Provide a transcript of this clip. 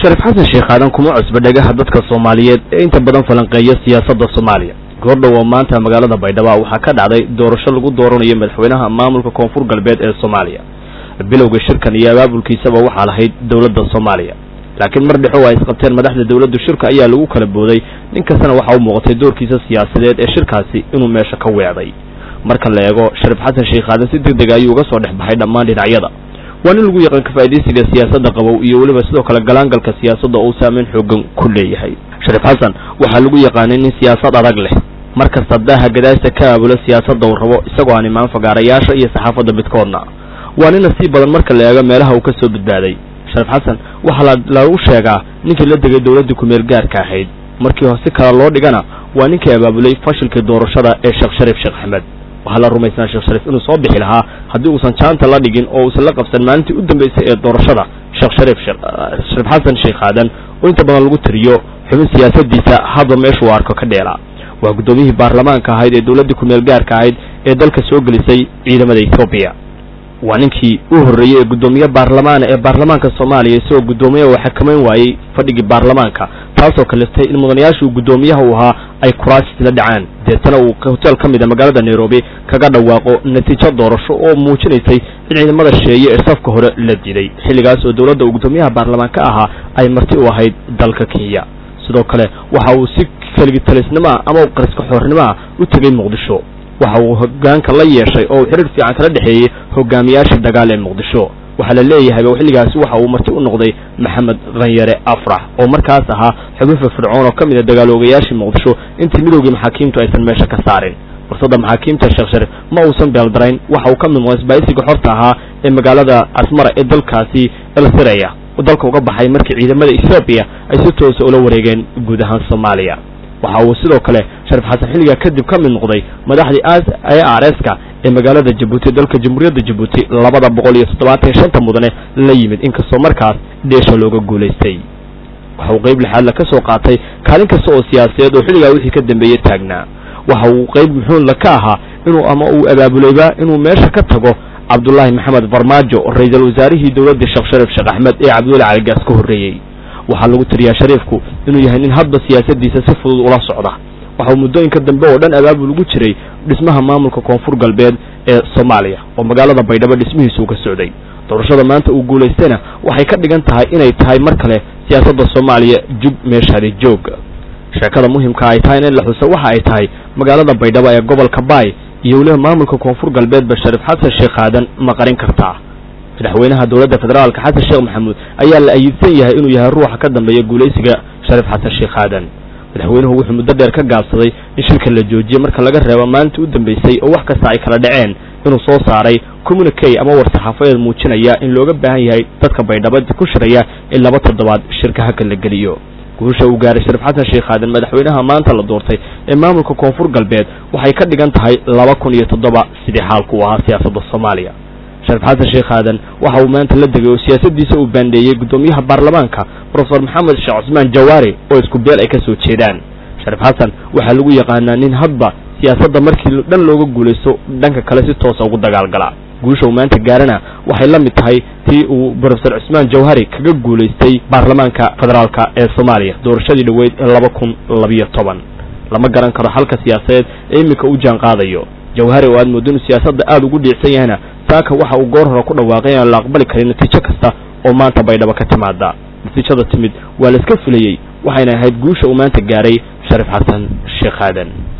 شريف حسن شيخ آدم كما عصب دغه dadka Soomaaliyeed ee inta badan falanqeeya siyaasadda Soomaaliya goordhow maanta magaalada Baydhabo waxa ka dhacday doorasho lagu dooranayo madaxweynaha maamulka Koonfur Galbeed ee Soomaaliya bilowga shirkan iyo abaabulkiisaba waxa lahayd dawladda Soomaaliya laakiin mar dhixo ay isqabteen madaxda dawladda shirka ayaa lagu kala booday ninkasana waxa uu muuqatay doorkiisa siyaasadeed ee shirkaasi inuu meesha ka weecday marka la eego Shariif Xasan Sheikh Aadan si degdeg ah ayuu uga soo dhaxbaxay dhammaan dhinacyada waan lagu yaqaan ka faa'iideysiga siyaasadda qabow iyo waliba sidoo kale galaangalka siyaasadda oo saameyn xooggan ku leeyahay Shariif Xasan waxa lagu yaqaanay in siyaasad adag leh markasta daaha gadaashta ka abulo siyaasadda uu rabo isagoo aan imaan fagaarayaasha iyo saxaafadda midkoodna waan in si badan marka la eego meelaha uu ka soo badbaaday Shariif Xasan waxa lagu sheegaa ninkii la degay dawladda ku meel gaarka ahayd markii hoose kala loo dhigana waa ninkii abaabulay fashilka doorashada ee Sheekh Shariif Sheekh Ahmed waxa la rumaysan Sheekh Shariif inuu soo bixi lahaa haddii uusan jaanta la dhigin oo uusan la qabsan maalintii u dambeysay ee doorashada Sheekh Shariif Xasan Sheikh Aadan oo inta badan lagu tiriyo xubin siyaasadiisa hadba meesha uu arko ka dheela waa gudoomiyihii baarlamaanka ahayd ee dawladda ku meel gaarka ahayd ee dalka soo gelisay ciidamada Itoobiya waa ninkii u horeeyay gudoomiye baarlamaan ee baarlamaanka Soomaaliya soo gudoomiye waxa kameyn waayay fadhigii baarlamaanka taasoo kaleestay in mudanayaashu gudoomiyaha uu ahaa ay kuraasta la dhacaan deetana uu hotel kamid ah magaalada Nairobi kaga dhawaaqo natiijo doorasho oo muujinaysay in ciidamada sheeye ee safka hore la diiday xilligaas oo dawladda uu gudoomiyaha baarlamaanka ahaa ay marti u ahayd dalka Kenya sidoo kale waxa uu si kaliya talisnimo ama qariska xornimo u tagay Muqdisho waxa uu hoggaanka la yeeshay oo xiriir fiican kala dhaxeeyay hogaamiyaasha dagaal ee Muqdisho waxa la leeyahay xilligaas waxa uu marti u noqday Maxamed Qanyare Afrax oo markaas ahaa xubin firfircoon oo kamid ah dagaaloogayaasha Muqdisho intii midowgii maxaakiimtu aysan meesha ka saarin fursada maxaakiimta Sheekh Shariif ma uusan beeldarayn waxa uu ka mid noqday isbaaysiga xorta ahaa ee magaalada Asmara ee dalkaasi Elsireya oo dalka uga baxay markii ciidamada Itoobiya ay si toos ah ula wareegeen guud ahaan Soomaaliya waxa uu sidoo kale Shariif Xasan xilliga kadib ka mid noqday madaxdii ARS-ka ee magaalada Djibouti dalka Jamhuuriyadda Djibouti 275 mudane la yimid inkastoo markaas dheesha looga guuleystay waxa uu qayb lixaad ka soo qaatay kaalin kasta oo siyaasadeed oo xilliga wixii ka dambeeyay taagnaa waxa uu qayb muhiim ka ahaa inuu ama uu abaabulayba inuu meesha ka tago Cabdullaahi Maxamed Farmaajo ra'iisul wasaarihii dawladda Sheekh Shariif Sheekh Ahmed ee Cabdullaahi Cali Gaas ka horeeyay waxa lagu tiriyaa Shariifku inuu yahay nin hadba siyaasadiisa si fudud ula socda waxa muddooyinka dambe oo dhan abaabul ugu jiray dhismaha maamulka Koonfur Galbeed ee Soomaaliya oo magaalada Baydhabo dhismihiisu ka socday doorashada maanta uu guuleystayna waxay ka dhigan tahay inay tahay mar kale siyaasadda Soomaaliya jub meeshaadi joog sheekada muhiimka ay tahay in la xuso waxa ay tahay magaalada Baydhabo ee gobolka Baay iyo waliba maamulka Koonfur Galbeed Shariif Xasan Sheikh Aadan ma qarin kartaa madaxweynaha dawladda federaalka Xasan Sheikh Maxamuud ayaa la ayidsan yahay inuu yahay ruuxa ka dambeeya guuleysiga Shariif Xasan Sheikh Aadan madaxweynuhu wuxuu muddo dheer ka gaabsaday in shirka la joojiyo marka laga reebo maanta u dambeysay oo wax kasta ay kala dhaceen inuu soo saaray communique ama war saxaafadeed muujinaya in looga baahan yahay dadka Baydhabo ku shiraya in 2 toddobaad shirka haka la geliyo guusha uu gaaray Shariif Xasan Sheikh Aadan madaxweynaha maanta la doortay ee maamulka Koonfur Galbeed waxay ka dhigan tahay 2007 sidii xaalku ahaa siyaasadda Soomaaliya Shariif Xasan Sheikh Aadan waxa uu maanta la degay siyaasadiisa uu bandeeyay gudoomiyaha baarlamaanka Professor Maxamed Sheekh Cusmaan Jawaari oo isku beel ay ka soo jeedaan Shariif Xasan waxa lagu yaqaanaa nin hadba siyaasadda markii dhan looga guuleysto dhanka kale si toos ah ugu dagaalgala guusha uu maanta gaarana waxay la mid tahay tii uu Professor Cusmaan Jawaari kaga guuleystay baarlamaanka federaalka ee Soomaaliya doorashadii dhaweyd ee 2012 lama garan karo halka siyaasadeed ee imika u jaan qaadayo Jawaari oo aad moodin siyaasadda aad ugu dhiicsan yahayna saaka waxa uu goor hore ku dhawaaqay in la aqbali karin natiijo kasta oo maanta Baydhabo ka timaada natiijada timid waa la iska filayay waxayna ahayd guusha uu maanta gaaray Shariif Xasan Sheikh Aadan